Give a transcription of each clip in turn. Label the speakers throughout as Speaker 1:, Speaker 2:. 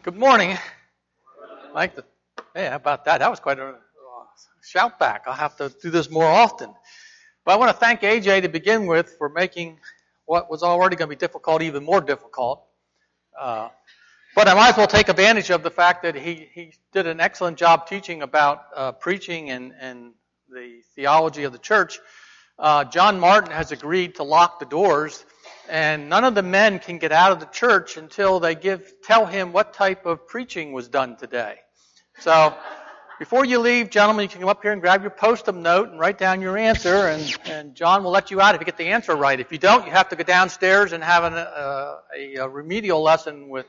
Speaker 1: Good morning. Hey, how about that? That was quite a shout back. I'll have to do this more often. But I want to thank AJ to begin with for making what was already going to be difficult even more difficult. But I might as well take advantage of the fact that he did an excellent job teaching about preaching and the theology of the church. John Martin has agreed to lock the doors, and none of the men can get out of the church until they tell him what type of preaching was done today. So, before you leave, gentlemen, you can come up here and grab your post-it note and write down your answer, and John will let you out if you get the answer right. If you don't, you have to go downstairs and have a remedial lesson with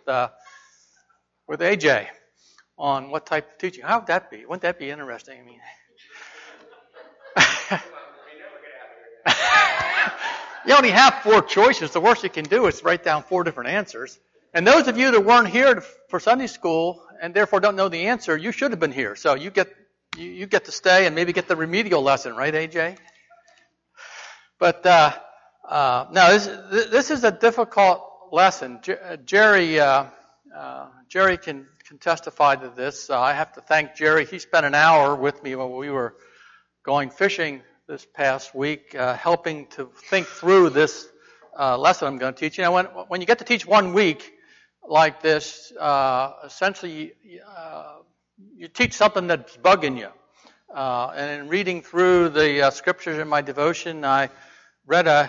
Speaker 1: AJ on what type of teaching. How would that be? Wouldn't that be interesting? I mean, you only have 4 choices. The worst you can do is write down 4 different answers. And those of you that weren't here for Sunday school and therefore don't know the answer, you should have been here. So you get to stay and maybe get the remedial lesson, right, AJ? But no, this is a difficult lesson. Jerry can testify to this. I have to thank Jerry. He spent an hour with me when we were going fishing this past week, helping to think through this lesson I'm going to teach. You know, when you get to teach 1 week like this, essentially you teach something that's bugging you. And in reading through the scriptures in my devotion, I read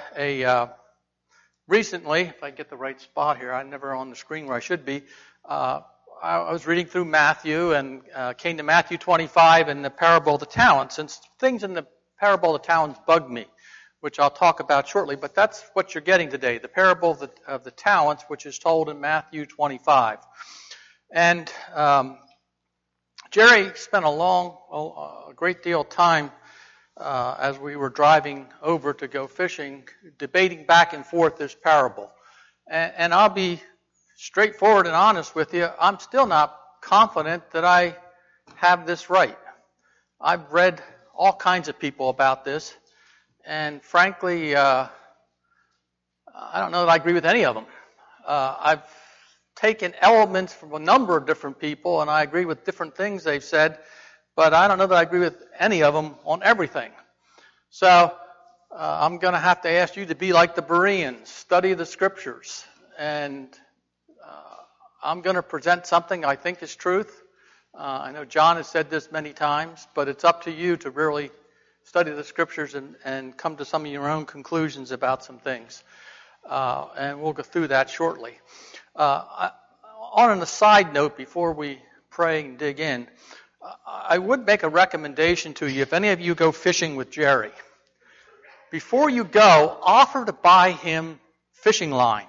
Speaker 1: recently, if I get the right spot here, I'm never on the screen where I should be. I was reading through Matthew and came to Matthew 25 and the parable of the talents. And things in the parable of the talents bugged me, which I'll talk about shortly. But that's what you're getting today, the parable of the talents, which is told in Matthew 25. And Jerry spent a great deal of time as we were driving over to go fishing, debating back and forth this parable. And I'll be straightforward and honest with you. I'm still not confident that I have this right. I've read all kinds of people about this, and frankly, I don't know that I agree with any of them. I've taken elements from a number of different people, and I agree with different things they've said, but I don't know that I agree with any of them on everything. So I'm going to have to ask you to be like the Bereans, study the scriptures, and I'm going to present something I think is truth. I know John has said this many times, but it's up to you to really study the scriptures and come to some of your own conclusions about some things. And we'll go through that shortly. On an aside note, before we pray and dig in, I would make a recommendation to you. If any of you go fishing with Jerry, before you go, offer to buy him fishing line.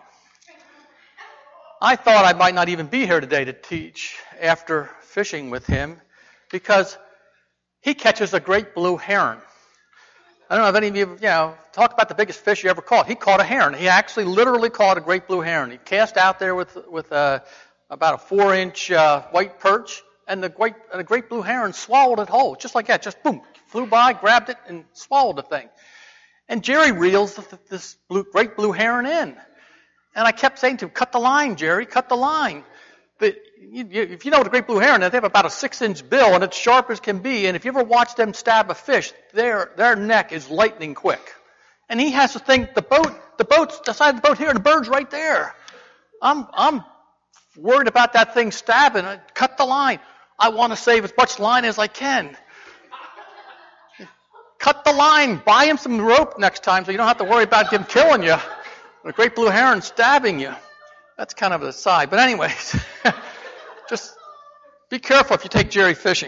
Speaker 1: I thought I might not even be here today to teach after fishing with him because he catches a great blue heron. I don't know if any of you, talk about the biggest fish you ever caught. He caught a heron. He actually literally caught a great blue heron. He cast out there with about a 4-inch white perch, and the great blue heron swallowed it whole, just like that. Just boom, flew by, grabbed it, and swallowed the thing. And Jerry reels this great blue heron in. And I kept saying to him, cut the line, Jerry, cut the line. But if you know what a great blue heron is, they have about a 6-inch bill, and it's sharp as can be. And if you ever watch them stab a fish, their neck is lightning quick. And he has to think, the boat's the side of the boat here, and the bird's right there. I'm worried about that thing stabbing. Cut the line. I want to save as much line as I can. Cut the line. Buy him some rope next time so you don't have to worry about him killing you. A great blue heron stabbing you. That's kind of an aside. But anyways, just be careful if you take Jerry fishing.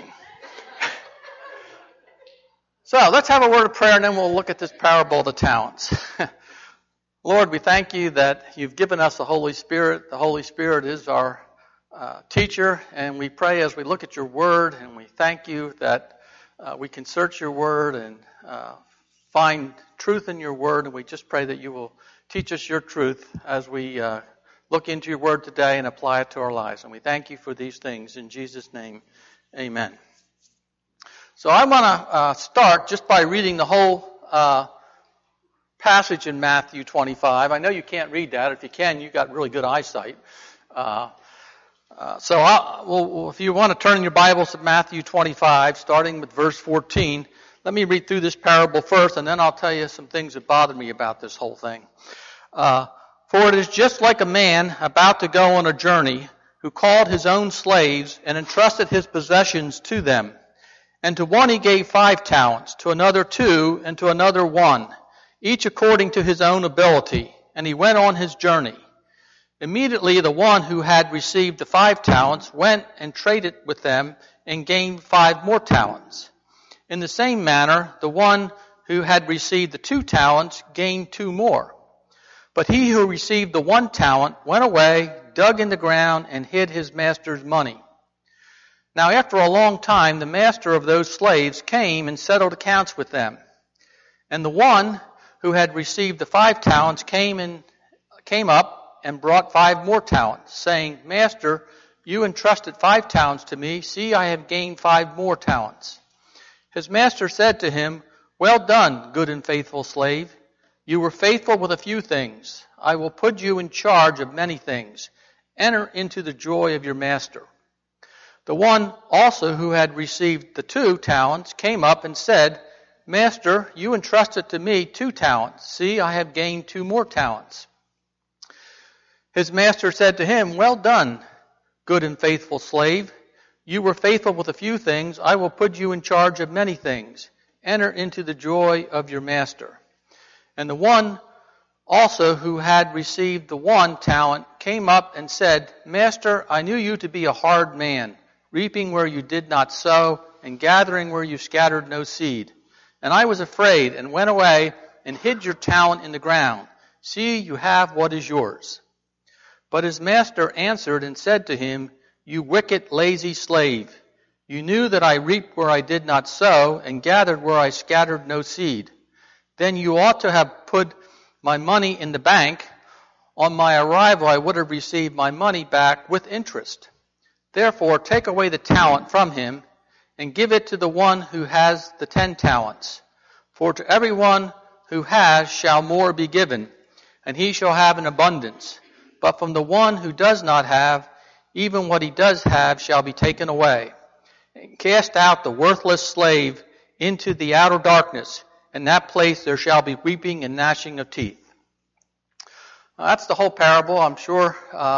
Speaker 1: So let's have a word of prayer and then we'll look at this parable of the talents. Lord, we thank you that you've given us the Holy Spirit. The Holy Spirit is our teacher, and we pray as we look at your word, and we thank you that we can search your word and find truth in your word, and we just pray that you will teach us your truth as we look into your word today and apply it to our lives. And we thank you for these things. In Jesus' name, amen. So I want to start just by reading the whole passage in Matthew 25. I know you can't read that. If you can, you've got really good eyesight. If you want to turn in your Bibles to Matthew 25, starting with verse 14, let me read through this parable first, and then I'll tell you some things that bothered me about this whole thing. For it is just like a man about to go on a journey, who called his own slaves and entrusted his possessions to them. And to one he gave 5 talents, to another 2, and to another 1, each according to his own ability. And he went on his journey. Immediately the one who had received the 5 talents went and traded with them and gained 5 more talents. In the same manner, the one who had received the 2 talents gained 2 more. But he who received the 1 talent went away, dug in the ground, and hid his master's money. Now after a long time, the master of those slaves came and settled accounts with them. And the one who had received the 5 talents came up and brought 5 more talents, saying, Master, you entrusted 5 talents to me. See, I have gained 5 more talents. His master said to him, Well done, good and faithful slave. You were faithful with a few things. I will put you in charge of many things. Enter into the joy of your master. The one also who had received the 2 talents came up and said, Master, you entrusted to me 2 talents. See, I have gained 2 more talents. His master said to him, Well done, good and faithful slave. You were faithful with a few things. I will put you in charge of many things. Enter into the joy of your master. And the one also who had received the 1 talent came up and said, Master, I knew you to be a hard man, reaping where you did not sow, and gathering where you scattered no seed. And I was afraid, and went away, and hid your talent in the ground. See, you have what is yours. But his master answered and said to him, You wicked, lazy slave, you knew that I reaped where I did not sow, and gathered where I scattered no seed. Then you ought to have put my money in the bank. On my arrival, I would have received my money back with interest. Therefore, take away the talent from him and give it to the one who has the 10 talents. For to everyone who has shall more be given, and he shall have an abundance. But from the one who does not have, even what he does have shall be taken away. And cast out the worthless slave into the outer darkness. In that place there shall be weeping and gnashing of teeth. That's the whole parable. I'm sure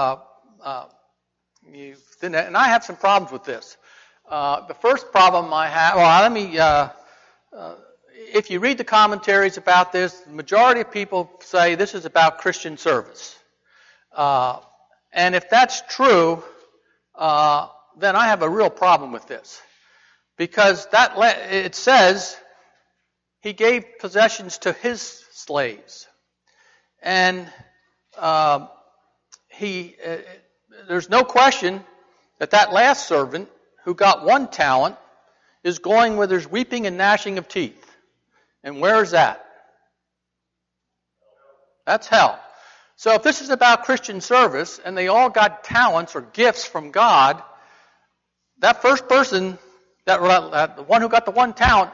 Speaker 1: you've seen that. And I have some problems with this. The first problem I have, if you read the commentaries about this, the majority of people say this is about Christian service. And if that's true, then I have a real problem with this. Because it says he gave possessions to his slaves. And there's no question that last servant who got 1 talent is going where there's weeping and gnashing of teeth. And where is that? That's hell. So if this is about Christian service and they all got talents or gifts from God, that first person, the one who got the 1 talent,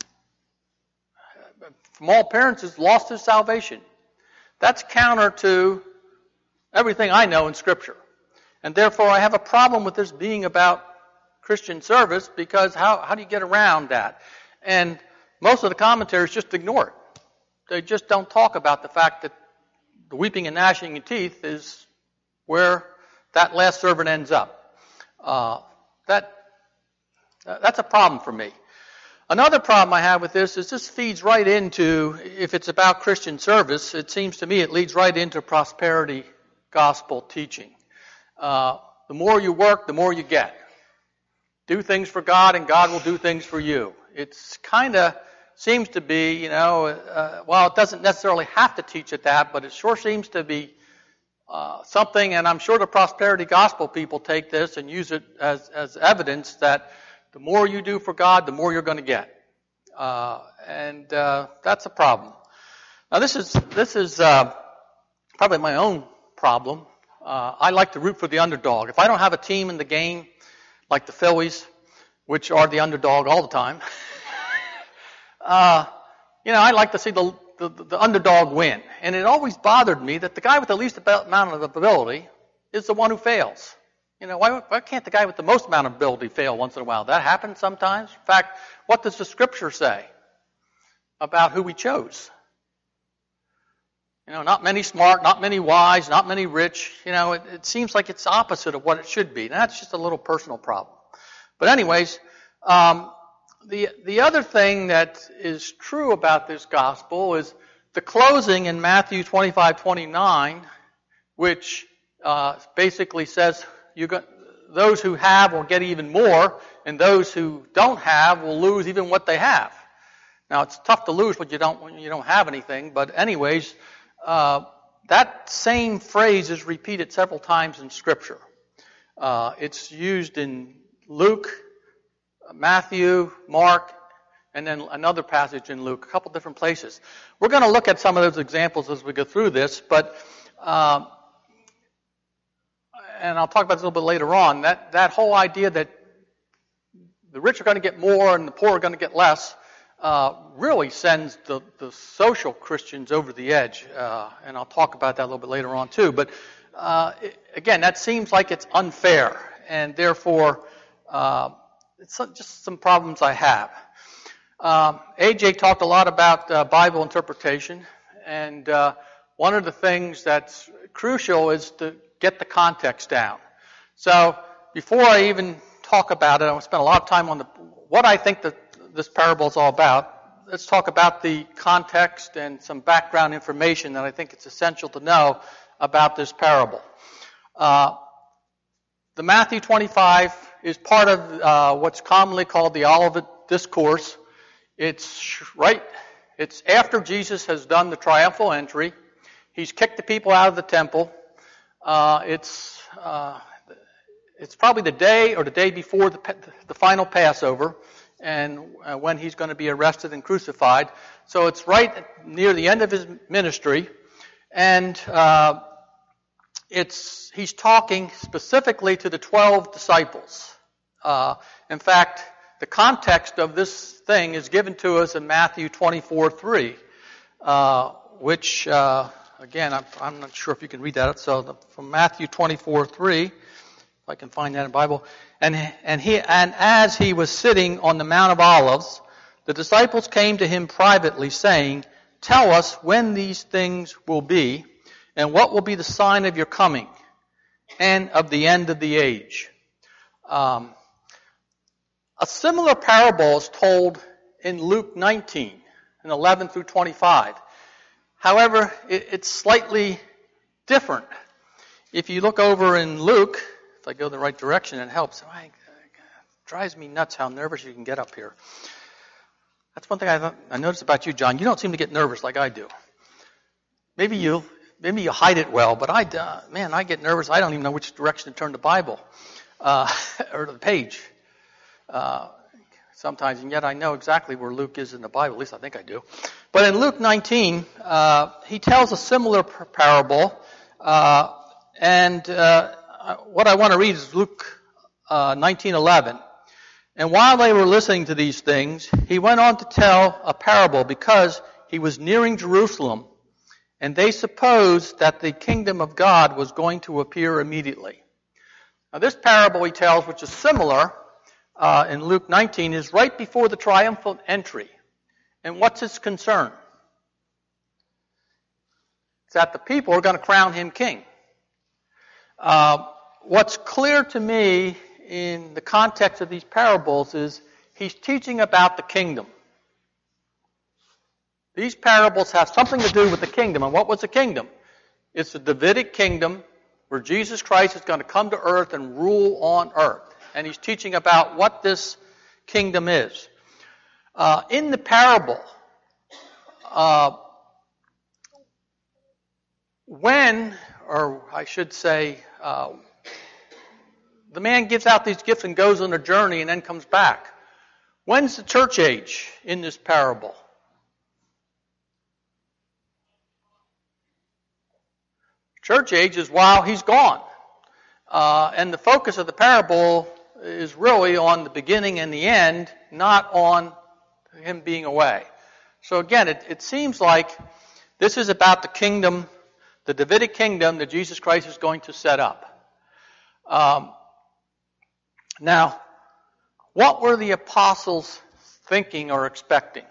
Speaker 1: from all appearances, lost his salvation. That's counter to everything I know in Scripture. And therefore I have a problem with this being about Christian service, because how do you get around that? And most of the commentaries just ignore it. They just don't talk about the fact that the weeping and gnashing of teeth is where that last servant ends up. That's a problem for me. Another problem I have with this is this feeds right into, if it's about Christian service, it seems to me it leads right into prosperity gospel teaching. The more you work, the more you get. Do things for God and God will do things for you. It's kind of seems to be, while it doesn't necessarily have to teach it that, but it sure seems to be something, and I'm sure the prosperity gospel people take this and use it as evidence that the more you do for God, the more you're going to get. And that's a problem. Now this is probably my own problem. I like to root for the underdog. If I don't have a team in the game, like the Phillies, which are the underdog all the time, I like to see the underdog win. And it always bothered me that the guy with the least amount of ability is the one who fails. Why can't the guy with the most amount of ability fail once in a while? That happens sometimes. In fact, what does the Scripture say about who He chose? Not many smart, not many wise, not many rich. It seems like it's opposite of what it should be. And that's just a little personal problem. But anyways, the other thing that is true about this gospel is the closing in Matthew 25:29, which basically says those who have will get even more, and those who don't have will lose even what they have. Now, it's tough to lose when you don't have anything, but anyways, that same phrase is repeated several times in Scripture. It's used in Luke, Matthew, Mark, and then another passage in Luke, a couple different places. We're going to look at some of those examples as we go through this, but and I'll talk about this a little bit later on, that whole idea that the rich are going to get more and the poor are going to get less really sends the social Christians over the edge. And I'll talk about that a little bit later on too. But again, that seems like it's unfair, and therefore it's just some problems I have. AJ talked a lot about Bible interpretation, and one of the things that's crucial is to get the context down. So before I even talk about it, I want to spend a lot of time on what I think this parable is all about. Let's talk about the context and some background information that I think it's essential to know about this parable. The Matthew 25 is part of what's commonly called the Olivet Discourse. It's after Jesus has done the triumphal entry. He's kicked the people out of the temple. It's probably the day or the day before the final Passover, and when he's going to be arrested and crucified. So it's right near the end of his ministry, and he's talking specifically to the 12 disciples. In fact, the context of this thing is given to us in Matthew 24:3, which again, I'm not sure if you can read that. So from Matthew 24:3, if I can find that in the Bible. And as he was sitting on the Mount of Olives, the disciples came to him privately, saying, "Tell us when these things will be, and what will be the sign of your coming, and of the end of the age." A similar parable is told in Luke 19, and 11 through 25. However, it's slightly different. If you look over in Luke, if I go the right direction, it helps. It drives me nuts how nervous you can get up here. That's one thing I noticed about you, John. You don't seem to get nervous like I do. Maybe you hide it well, but I get nervous. I don't even know which direction to turn the Bible or the page. Sometimes, and yet I know exactly where Luke is in the Bible. At least I think I do. But in Luke 19, he tells a similar parable, and what I want to read is Luke 19:11. "And while they were listening to these things, he went on to tell a parable because he was nearing Jerusalem, and they supposed that the kingdom of God was going to appear immediately." Now this parable he tells, which is similar in Luke 19, is right before the triumphal entry. And what's his concern? It's that the people are going to crown him king. What's clear to me in the context of these parables is he's teaching about the kingdom. These parables have something to do with the kingdom. And what was the kingdom? It's the Davidic kingdom where Jesus Christ is going to come to earth and rule on earth. And he's teaching about what this kingdom is. In the parable, the man gives out these gifts and goes on a journey and then comes back. When's the church age in this parable? Church age is while he's gone. And the focus of the parable is really on the beginning and the end, not on him being away. So again, it seems like this is about the kingdom, the Davidic kingdom that Jesus Christ is going to set up. Now, what were the apostles thinking or expecting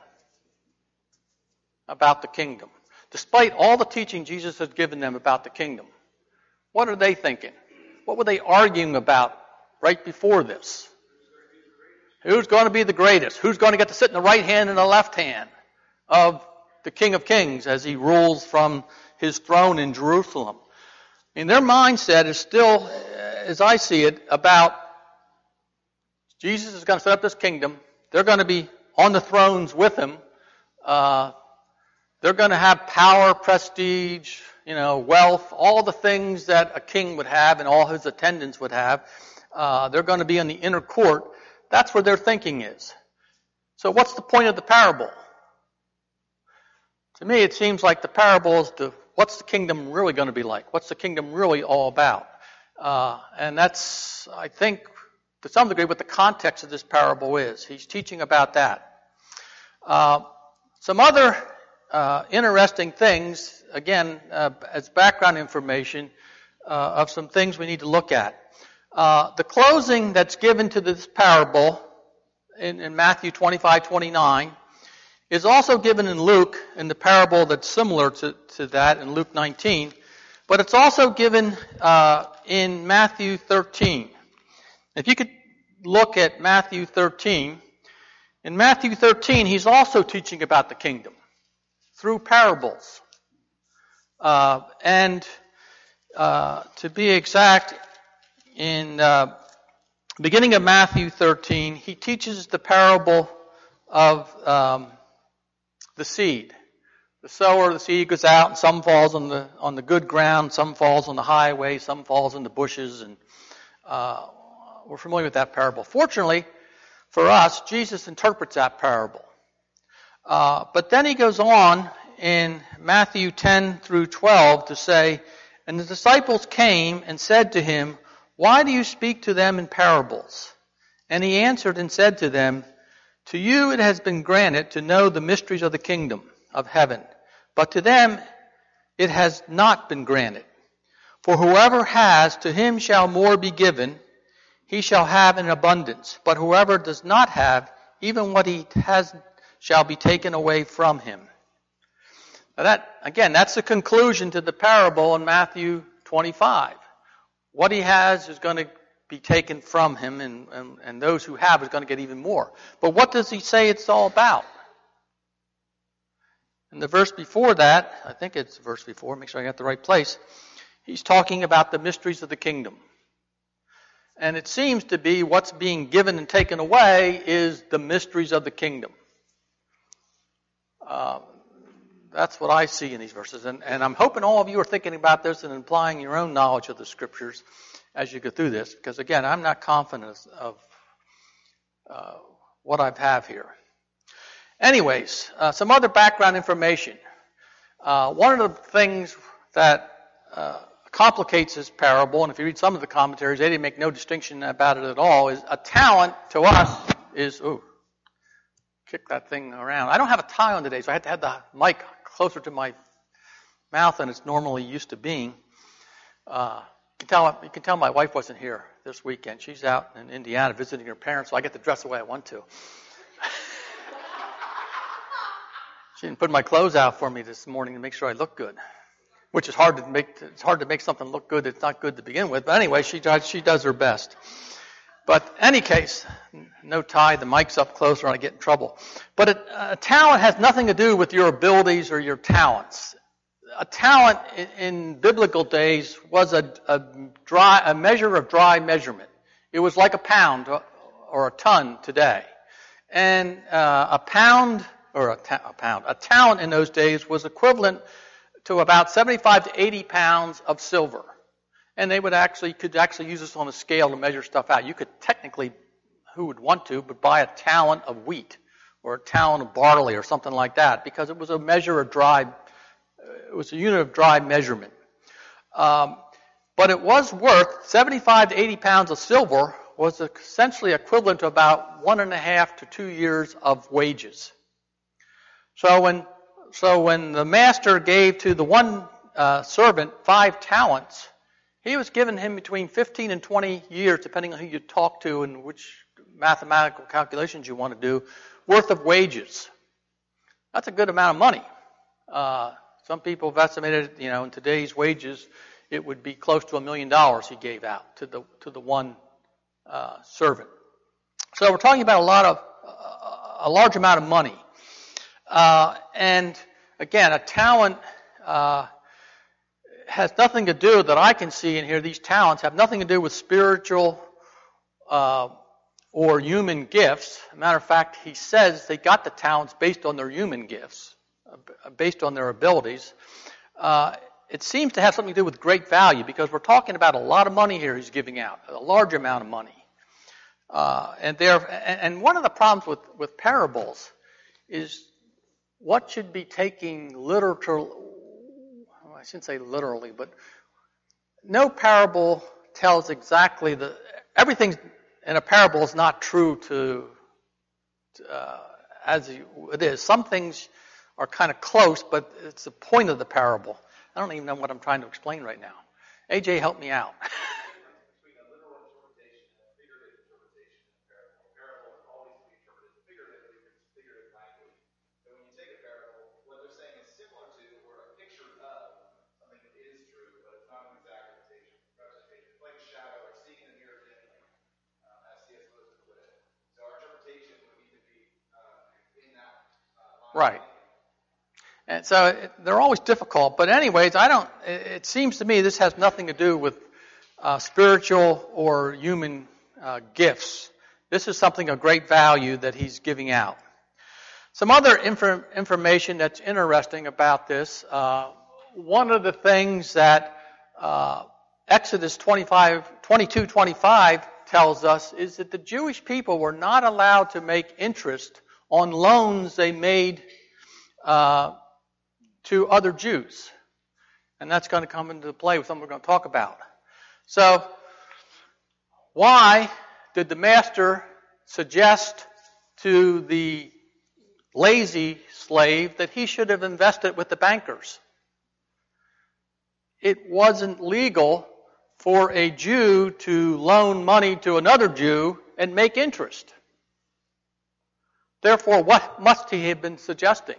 Speaker 1: about the kingdom? Despite all the teaching Jesus had given them about the kingdom, what are they thinking? What were they arguing about right before this? Who's going to be the greatest? Who's going to get to sit in the right hand and the left hand of the King of Kings as he rules from his throne in Jerusalem? And their mindset is still, as I see it, about Jesus is going to set up this kingdom. They're going to be on the thrones with him. They're going to have power, prestige, wealth, all the things that a king would have and all his attendants would have. They're going to be in the inner court. That's where their thinking is. So what's the point of the parable? To me, it seems like the parable is what's the kingdom really going to be like? What's the kingdom really all about? And that's, I think, to some degree, what the context of this parable is. He's teaching about that. Some other interesting things, again, as background information of some things we need to look at. The closing that's given to this parable in Matthew 25:29 is also given in Luke in the parable that's similar to that in Luke 19, but it's also given in Matthew 13. If you could look at Matthew 13, in Matthew 13 he's also teaching about the kingdom through parables. And to be exact, in the beginning of Matthew 13, he teaches the parable of the seed. The sower, the seed goes out, and some falls on the good ground, some falls on the highway, some falls in the bushes, and we're familiar with that parable. Fortunately for us, Jesus interprets that parable. But then he goes on in Matthew 10 through 12 to say, "And the disciples came and said to him, 'Why do you speak to them in parables?' And he answered and said to them, 'To you it has been granted to know the mysteries of the kingdom of heaven, but to them it has not been granted. For whoever has, to him shall more be given, he shall have in abundance. But whoever does not have, even what he has shall be taken away from him.'" Now that's the conclusion to the parable in Matthew 25. What he has is going to be taken from him, and those who have is going to get even more. But what does he say it's all about? In the verse before that, I think it's verse before, make sure I got the right place, he's talking about the mysteries of the kingdom. And it seems to be what's being given and taken away is the mysteries of the kingdom. That's what I see in these verses. And I'm hoping all of you are thinking about this and applying your own knowledge of the Scriptures as you go through this. Because, again, I'm not confident of what I have here. Anyways, some other background information. One of the things that complicates this parable, and if you read some of the commentaries, they didn't make no distinction about it at all, is a talent to us is, kick that thing around. I don't have a tie on today, so I had to have the mic closer to my mouth than it's normally used to being. You can tell my wife wasn't here this weekend. She's out in Indiana visiting her parents, so I get to dress the way I want to. She didn't put my clothes out for me this morning to make sure I look good, which is hard to make. It's hard to make something look good that's not good to begin with. But anyway, she does her best. But in any case, no tie, the mic's up closer, and I get in trouble. But a talent has nothing to do with your abilities or your talents. A talent in biblical days was a measure of dry measurement. It was like a pound or a ton today. And a talent in those days was equivalent to about 75 to 80 pounds of silver. And they could actually use this on a scale to measure stuff out. You could technically, who would want to, but buy a talent of wheat or a talent of barley or something like that, because it was a measure of it was a unit of dry measurement. But it was worth 75 to 80 pounds of silver was essentially equivalent to about 1.5 to 2 years of wages. So when the master gave to the one servant 5 talents, He was given him between 15 and 20 years, depending on who you talk to and which mathematical calculations you want to do, worth of wages. That's a good amount of money. Some people have estimated, in today's wages, it would be close to $1 million he gave out to the one servant. So we're talking about a large amount of money. And again, a talent has nothing to do, that I can see in here, these talents have nothing to do with spiritual or human gifts. As a matter of fact, he says they got the talents based on their human gifts, based on their abilities. It seems to have something to do with great value, because we're talking about a lot of money here he's giving out, a large amount of money. And one of the problems with parables is what should be taking I shouldn't say literally, but no parable tells exactly everything in a parable is not true as it is. Some things are kind of close, but it's the point of the parable. I don't even know what I'm trying to explain right now. AJ, help me out. Right. And so they're always difficult. But anyways, it seems to me this has nothing to do with spiritual or human gifts. This is something of great value that he's giving out. Some other information that's interesting about this, one of the things that Exodus 22:25 tells us is that the Jewish people were not allowed to make interest on loans they made to other Jews. And that's going to come into play with something we're going to talk about. So, why did the master suggest to the lazy slave that he should have invested with the bankers? It wasn't legal for a Jew to loan money to another Jew and make interest. Therefore, what must he have been suggesting?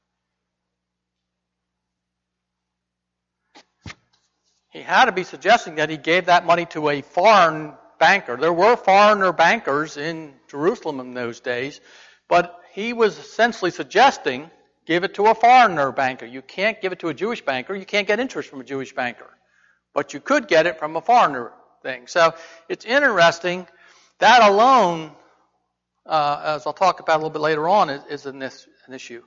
Speaker 1: He had to be suggesting that he gave that money to a foreign banker. There were foreigner bankers in Jerusalem in those days, but he was essentially suggesting, give it to a foreigner banker. You can't give it to a Jewish banker. You can't get interest from a Jewish banker. But you could get it from a foreigner thing. So it's interesting. That alone, as I'll talk about a little bit later on, is an issue.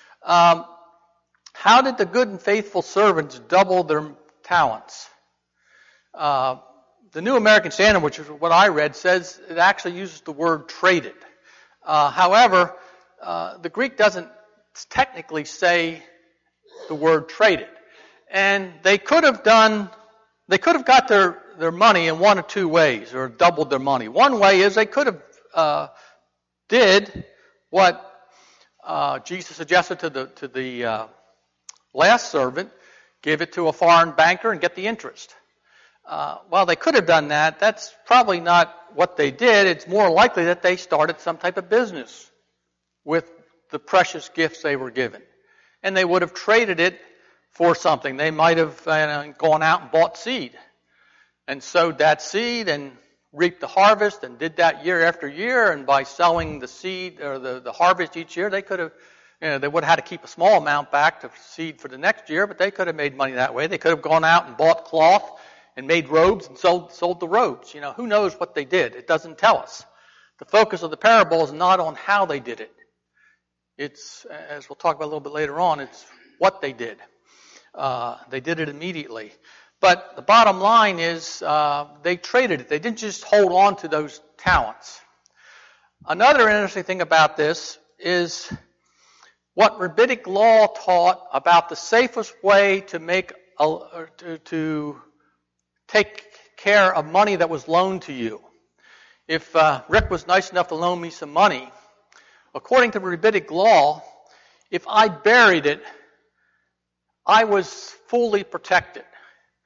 Speaker 1: How did the good and faithful servants double their talents? The New American Standard, which is what I read, says it actually uses the word traded. However, the Greek doesn't technically say the word traded. And they could have got their money in one of two ways, or doubled their money. One way is they could have did what Jesus suggested to the last servant, give it to a foreign banker and get the interest. While they could have done that, that's probably not what they did. It's more likely that they started some type of business with the precious gifts they were given. And they would have traded it for something. They might have gone out and bought seed and sowed that seed and reaped the harvest and did that year after year. And by selling the seed or the harvest each year, they could have, they would have had to keep a small amount back to seed for the next year, but they could have made money that way. They could have gone out and bought cloth and made robes and sold the robes. Who knows what they did? It doesn't tell us. The focus of the parable is not on how they did it. It's, as we'll talk about a little bit later on, it's what they did. They did it immediately. But the bottom line is they traded it. They didn't just hold on to those talents. Another interesting thing about this is what rabbinic law taught about the safest way to make to take care of money that was loaned to you. If Rick was nice enough to loan me some money, according to rabbinic law, if I buried it, I was fully protected.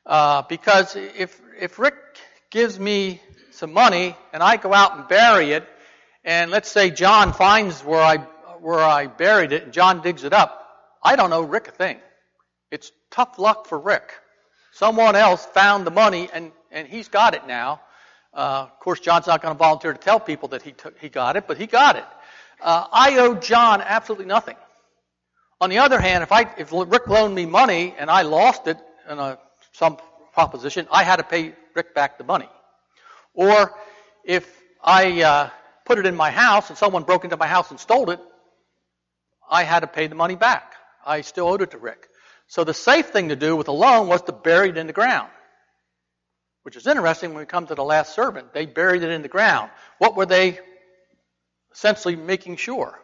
Speaker 1: Because if Rick gives me some money and I go out and bury it, and let's say John finds where I buried it and John digs it up, I don't owe Rick a thing. It's tough luck for Rick. Someone else found the money and he's got it now. Of course, John's not going to volunteer to tell people that he got it, but he got it. I owe John absolutely nothing. On the other hand, if Rick loaned me money and I lost it in some proposition, I had to pay Rick back the money. Or if I put it in my house and someone broke into my house and stole it, I had to pay the money back. I still owed it to Rick. So the safe thing to do with a loan was to bury it in the ground, which is interesting when we come to the last servant. They buried it in the ground. What were they essentially making sure?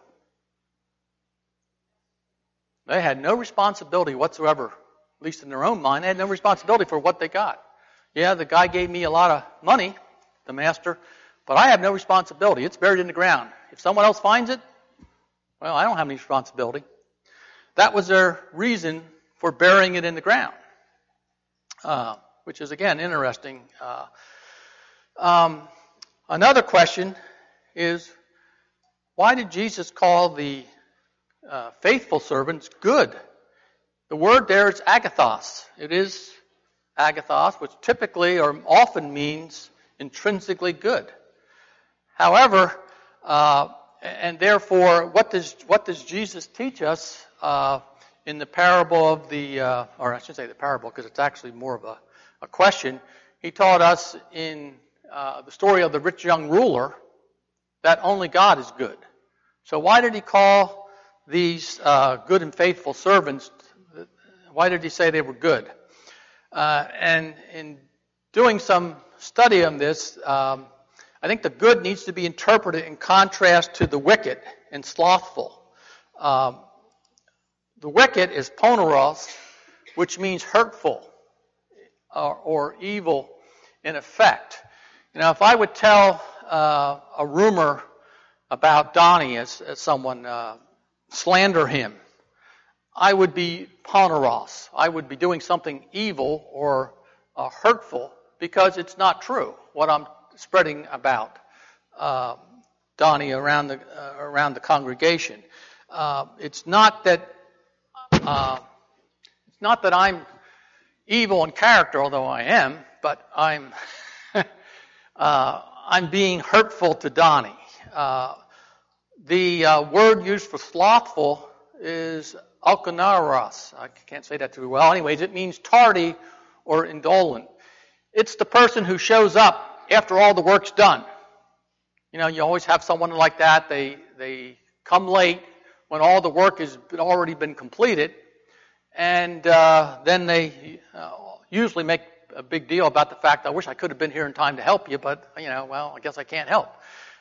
Speaker 1: They had no responsibility whatsoever, at least in their own mind. They had no responsibility for what they got. Yeah, the guy gave me a lot of money, the master, but I have no responsibility. It's buried in the ground. If someone else finds it, well, I don't have any responsibility. That was their reason for burying it in the ground, which is, again, interesting. Another question is, why did Jesus call the faithful servants good? The word there is agathos. It is agathos, which typically or often means intrinsically good. However, and therefore, what does Jesus teach us in the parable of or I shouldn't say the parable because it's actually more of a question. He taught us in the story of the rich young ruler that only God is good. So why did he call these good and faithful servants? Why did he say they were good? And in doing some study on this, I think the good needs to be interpreted in contrast to the wicked and slothful. The wicked is poneros, which means hurtful or evil in effect. You know, if I would tell a rumor about Donnie as someone slander him, I would be poneros. I would be doing something evil or hurtful because it's not true what I'm spreading about Donnie around the congregation. It's not that I'm evil in character, although I am, but I'm being hurtful to Donnie. The word used for slothful is alkanaros. I can't say that too well. Anyways, it means tardy or indolent. It's the person who shows up after all the work's done. You know, you always have someone like that. They come late when all the work has already been completed, and then they usually make a big deal about the fact, I wish I could have been here in time to help you, but, well, I guess I can't help.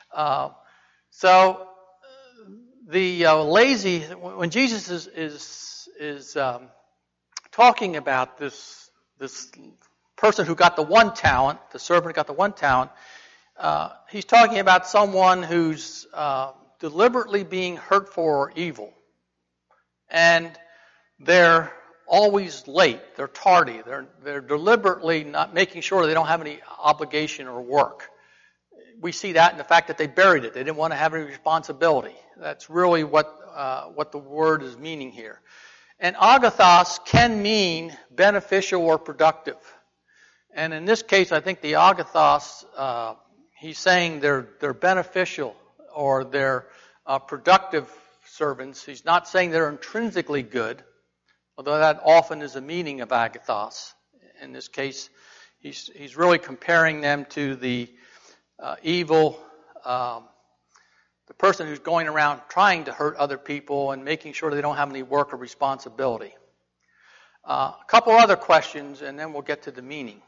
Speaker 1: So the lazy, when Jesus is talking about this person who got the one talent, the servant who got the one talent, he's talking about someone who's deliberately being hurtful or evil. And they're always late. They're tardy. They're deliberately not making sure they don't have any obligation or work. We see that in the fact that they buried it. They didn't want to have any responsibility. That's really what the word is meaning here. And agathos can mean beneficial or productive. And in this case, I think the agathos, he's saying they're beneficial or they're productive servants. He's not saying they're intrinsically good, although that often is a meaning of agathos. In this case, he's really comparing them to the evil, the person who's going around trying to hurt other people and making sure they don't have any work or responsibility. A couple other questions, and then we'll get to the meaning.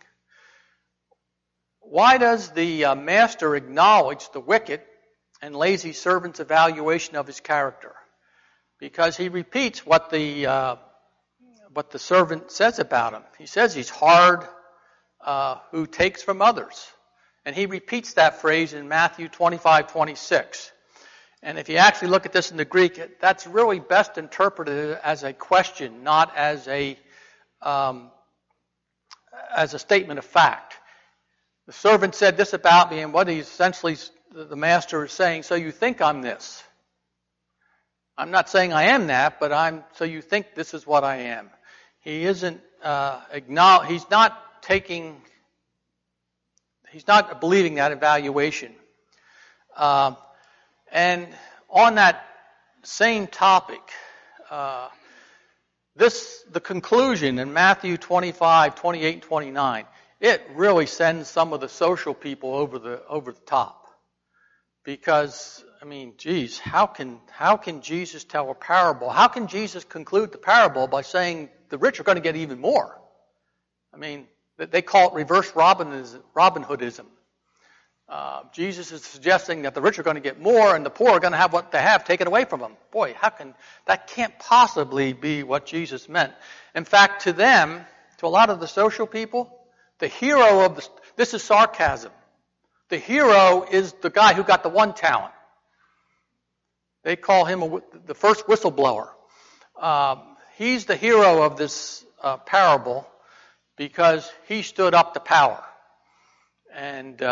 Speaker 1: Why does the master acknowledge the wicked and lazy servant's evaluation of his character? Because he repeats what the servant says about him. He says he's hard, who takes from others. And he repeats that phrase in Matthew 25:26. And if you actually look at this in the Greek, that's really best interpreted as a question, not as a as a statement of fact. The servant said this about me, and what he's essentially, the master is saying, so you think I'm this. I'm not saying I am that, but so you think this is what I am. He isn't he's not believing that evaluation. And on that same topic, the conclusion in Matthew 25, 28, and 29, it really sends some of the social people over the top. Because, I mean, geez, how can Jesus tell a parable? How can Jesus conclude the parable by saying the rich are going to get even more? I mean, they call it reverse Robin Hoodism. Jesus is suggesting that the rich are going to get more and the poor are going to have what they have taken away from them. Boy, that can't possibly be what Jesus meant. In fact, to them, to a lot of the social people, the hero of this is sarcasm. The hero is the guy who got the one talent. They call him the first whistleblower. He's the hero of this parable because he stood up to power. And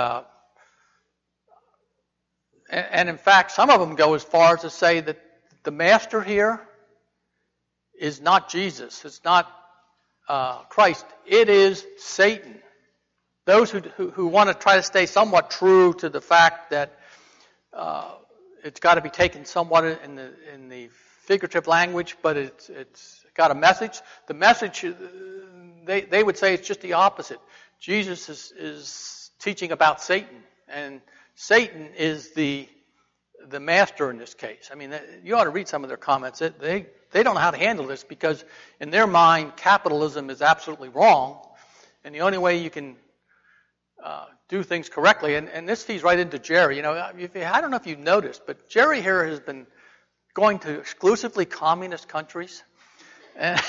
Speaker 1: in fact, some of them go as far as to say that the master here is not Jesus. It's not Christ. It is Satan. Those who want to try to stay somewhat true to the fact that it's got to be taken somewhat in the figurative language, but it's got a message. The message, they would say it's just the opposite. Jesus is teaching about Satan, and Satan is the master in this case. I mean, you ought to read some of their comments. They don't know how to handle this because in their mind, capitalism is absolutely wrong, and the only way you can do things correctly, and this feeds right into Jerry. You know, I don't know if you've noticed, but Jerry here has been going to exclusively communist countries and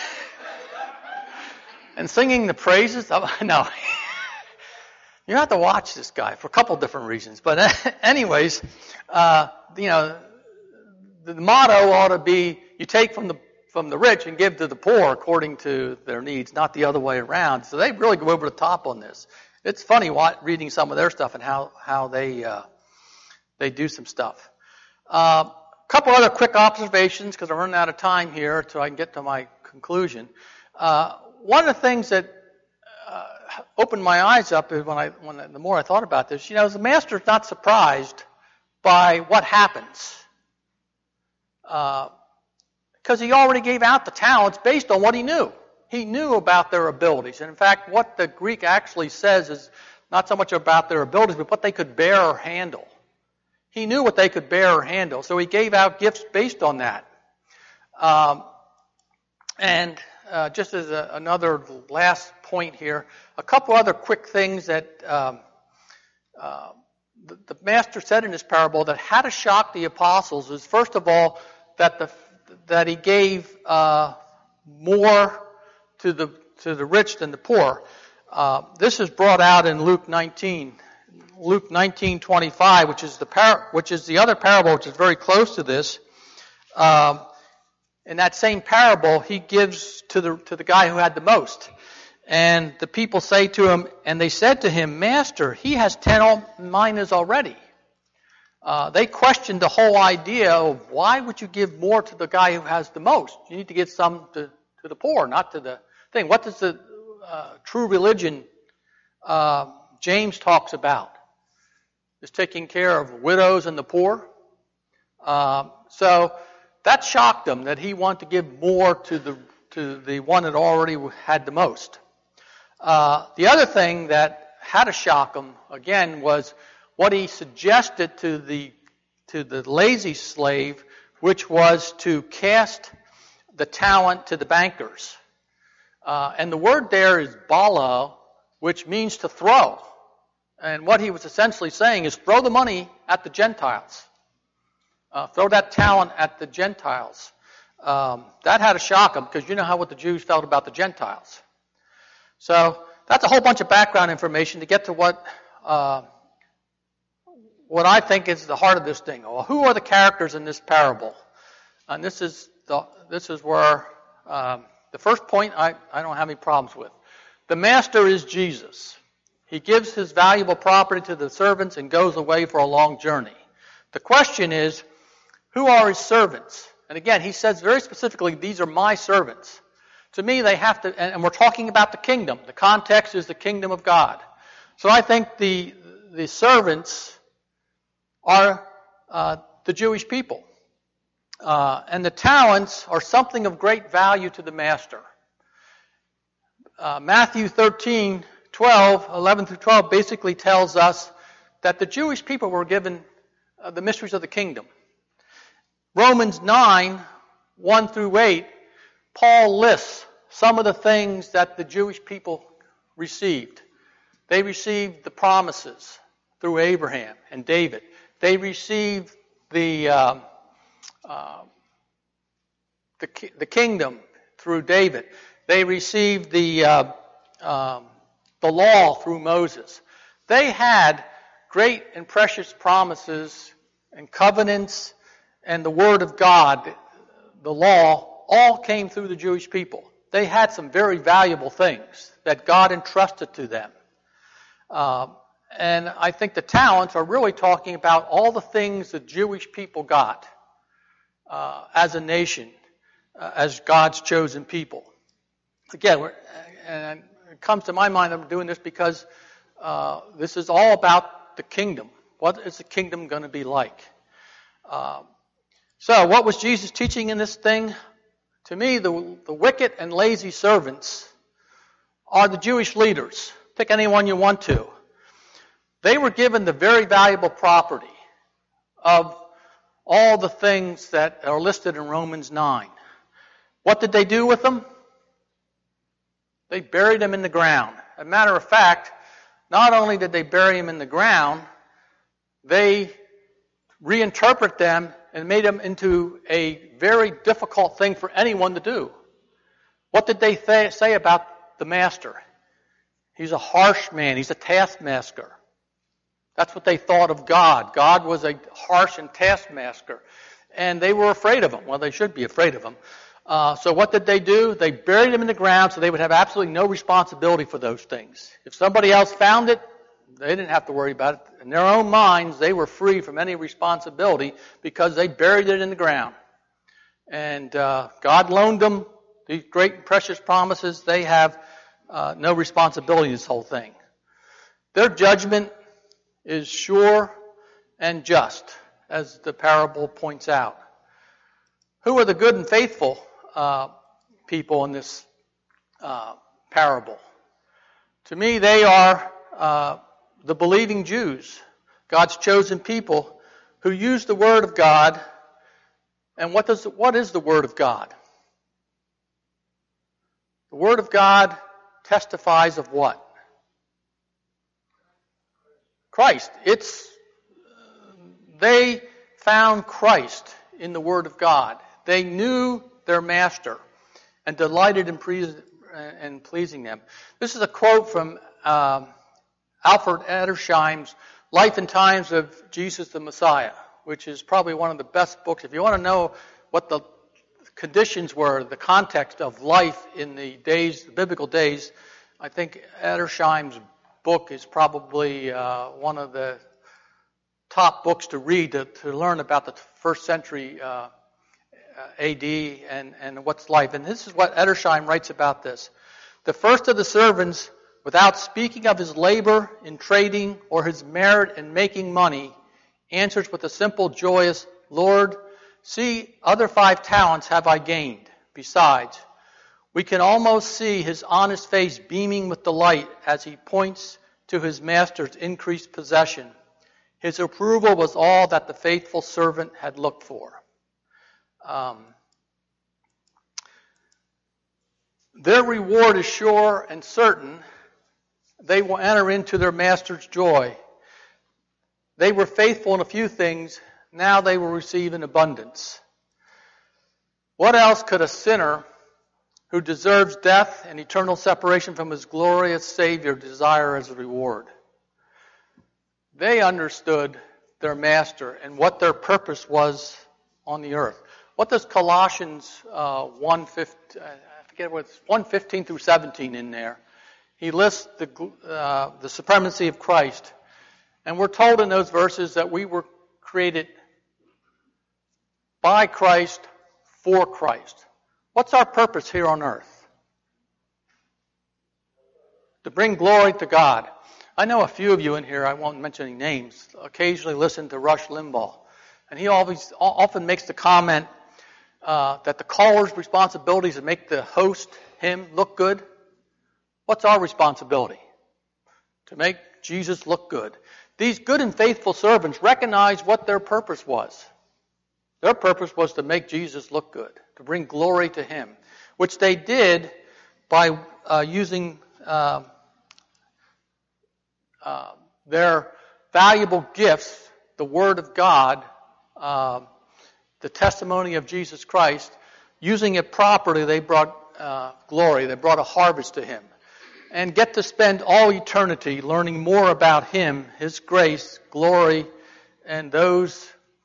Speaker 1: singing the praises of, no. You have to watch this guy for a couple different reasons. But anyways, the motto ought to be you take from the rich and give to the poor according to their needs, not the other way around. So they really go over the top on this. It's funny reading some of their stuff and how they do some stuff. A couple other quick observations because I'm running out of time here so I can get to my conclusion. One of the things that opened my eyes up is the more I thought about this. You know, the master's not surprised by what happens because he already gave out the talents based on what he knew. He knew about their abilities. And in fact, what the Greek actually says is not so much about their abilities, but what they could bear or handle. He knew what they could bear or handle, so he gave out gifts based on that. Just as another last point here, a couple other quick things that the master said in this parable that had to shock the apostles is, first of all, that he gave more to the rich than the poor. This is brought out in Luke 19:25, which is the other parable, which is very close to this. In that same parable, he gives to the guy who had the most. And the people say to him, and they said to him, Master, he has 10 minas already. They questioned the whole idea of why would you give more to the guy who has the most? You need to give some to the poor, not to the thing. What does the true religion James talks about? Is taking care of widows and the poor. So that shocked him that he wanted to give more to the one that already had the most. The other thing that had to shock him again was what he suggested to the lazy slave, which was to cast the talent to the bankers. And the word there is bala, which means to throw. And what he was essentially saying is throw the money at the Gentiles. Throw that talent at the Gentiles. That had to shock him because you know what the Jews felt about the Gentiles. So that's a whole bunch of background information to get to what I think is the heart of this thing. Well, who are the characters in this parable? And this is where the first point I don't have any problems with. The master is Jesus. He gives his valuable property to the servants and goes away for a long journey. The question is, who are his servants? And again, he says very specifically, these are my servants. To me, they have to, and we're talking about the kingdom. The context is the kingdom of God. So I think the servants are the Jewish people. And the talents are something of great value to the master. Matthew 11 through 12 basically tells us that the Jewish people were given the mysteries of the kingdom. Romans 9, 1 through 8, Paul lists some of the things that the Jewish people received. They received the promises through Abraham and David. They received the kingdom through David. They received the law through Moses. They had great and precious promises and covenants, and the Word of God, the law, all came through the Jewish people. They had some very valuable things that God entrusted to them. And I think the talents are really talking about all the things the Jewish people got as a nation, as God's chosen people. Again, and it comes to my mind, I'm doing this because this is all about the kingdom. What is the kingdom going to be like? So what was Jesus teaching in this thing? To me, the wicked and lazy servants are the Jewish leaders. Pick anyone you want to. They were given the very valuable property of all the things that are listed in Romans 9. What did they do with them? They buried them in the ground. As a matter of fact, not only did they bury them in the ground, they reinterpret them and made them into a very difficult thing for anyone to do. What did they say about the master? He's a harsh man. He's a taskmaster. That's what they thought of God. God was a harsh and taskmaster. And they were afraid of him. Well, they should be afraid of him. So what did they do? They buried him in the ground so they would have absolutely no responsibility for those things. If somebody else found it, they didn't have to worry about it. In their own minds, they were free from any responsibility because they buried it in the ground. And God loaned them these great and precious promises. They have no responsibility in this whole thing. Their judgment is sure and just, as the parable points out. Who are the good and faithful people in this parable? To me, they are the believing Jews, God's chosen people who use the Word of God. And what is the Word of God? The Word of God testifies of what? Christ. They found Christ in the Word of God. They knew their Master and delighted in pleasing them. This is a quote from Alfred Edersheim's Life and Times of Jesus the Messiah, which is probably one of the best books. If you want to know what the conditions were, the context of life in the biblical days, I think Edersheim's book is probably one of the top books to read to learn about the first century AD and what's life. And this is what Edersheim writes about this. The first of the servants, without speaking of his labor in trading or his merit in making money, answers with a simple, joyous, Lord, see, other 5 talents have I gained. Besides, we can almost see his honest face beaming with delight as he points to his master's increased possession. His approval was all that the faithful servant had looked for. Their reward is sure and certain. They will enter into their master's joy. They were faithful in a few things. Now they will receive in abundance. What else could a sinner who deserves death and eternal separation from his glorious Savior desire as a reward? They understood their master and what their purpose was on the earth. What does Colossians 1:15 through 17 in there? he lists the supremacy of Christ. And we're told in those verses that we were created by Christ, for Christ. What's our purpose here on earth? To bring glory to God. I know a few of you in here, I won't mention any names, occasionally listen to Rush Limbaugh. And he often makes the comment that the caller's responsibility is to make the host, him, look good. What's our responsibility? To make Jesus look good. These good and faithful servants recognized what their purpose was. Their purpose was to make Jesus look good, to bring glory to him, which they did by using their valuable gifts, the Word of God, the testimony of Jesus Christ. Using it properly, they brought glory. They brought a harvest to him. And get to spend all eternity learning more about him, his grace, glory, and those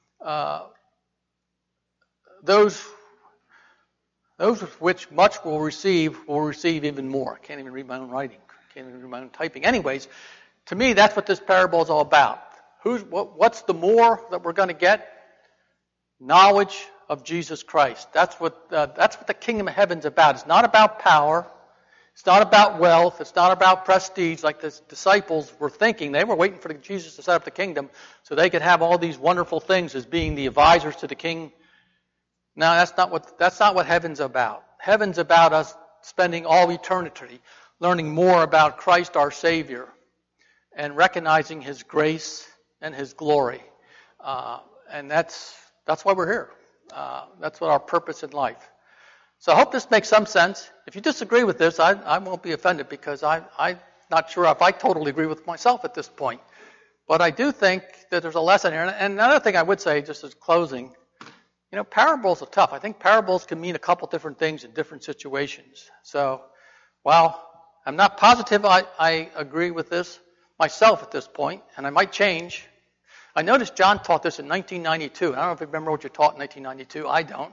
Speaker 1: with which much will receive even more. I can't even read my own writing. Can't even read my own typing. Anyways, to me, that's what this parable is all about. What's the more that we're going to get? Knowledge of Jesus Christ. That's what the kingdom of heaven's about. It's not about power. It's not about wealth. It's not about prestige like the disciples were thinking. They were waiting for Jesus to set up the kingdom so they could have all these wonderful things as being the advisors to the king. No, that's not what heaven's about. Heaven's about us spending all eternity learning more about Christ our Savior and recognizing his grace and his glory. And that's why we're here. That's what our purpose in life. So I hope this makes some sense. If you disagree with this, I won't be offended because I'm not sure if I totally agree with myself at this point. But I do think that there's a lesson here. And another thing I would say, just as closing, parables are tough. I think parables can mean a couple different things in different situations. So while I'm not positive I agree with this myself at this point, and I might change. I noticed John taught this in 1992. I don't know if you remember what you taught in 1992. I don't.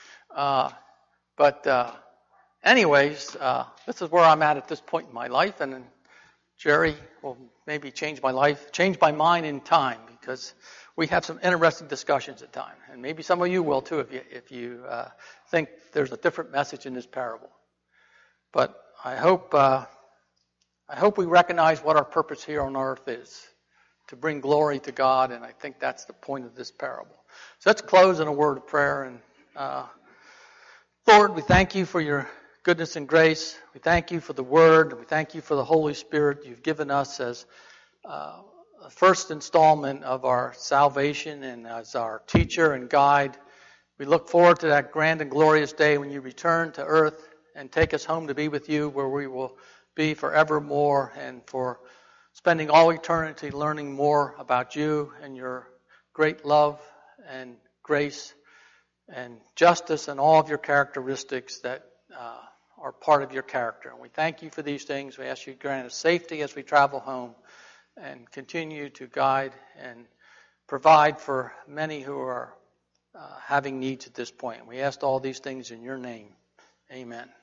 Speaker 1: Anyways, this is where I'm at this point in my life, and Jerry will maybe change my mind in time, because we have some interesting discussions at times, and maybe some of you will too if you think there's a different message in this parable. But I hope we recognize what our purpose here on earth is, to bring glory to God, and I think that's the point of this parable. So let's close in a word of prayer. And Lord, we thank you for your goodness and grace. We thank you for the Word. We thank you for the Holy Spirit you've given us as a first installment of our salvation and as our teacher and guide. We look forward to that grand and glorious day when you return to earth and take us home to be with you, where we will be forevermore, and for spending all eternity learning more about you and your great love and grace and justice and all of your characteristics that are part of your character. And we thank you for these things. We ask you to grant us safety as we travel home, and continue to guide and provide for many who are having needs at this point. We ask all these things in your name. Amen.